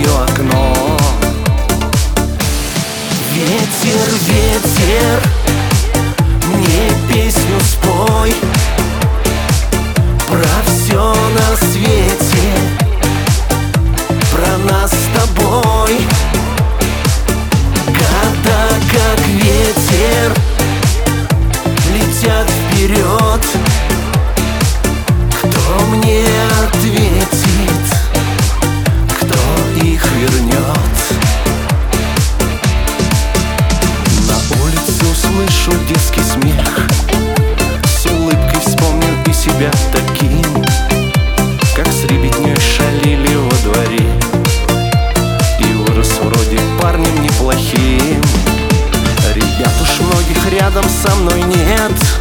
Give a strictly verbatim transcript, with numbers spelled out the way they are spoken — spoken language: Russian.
мое окно. Ветер, ветер, мне песню спой про все на свете, про нас с тобой. Года, как ветер, летят вперед. Кто мне ответит, кто их вернет? На улице услышу детский смех, с улыбкой вспомню и себя таким, как с ребятней шалили во дворе, и вырос вроде парнем неплохим. Ребят уж многих рядом со мной нет,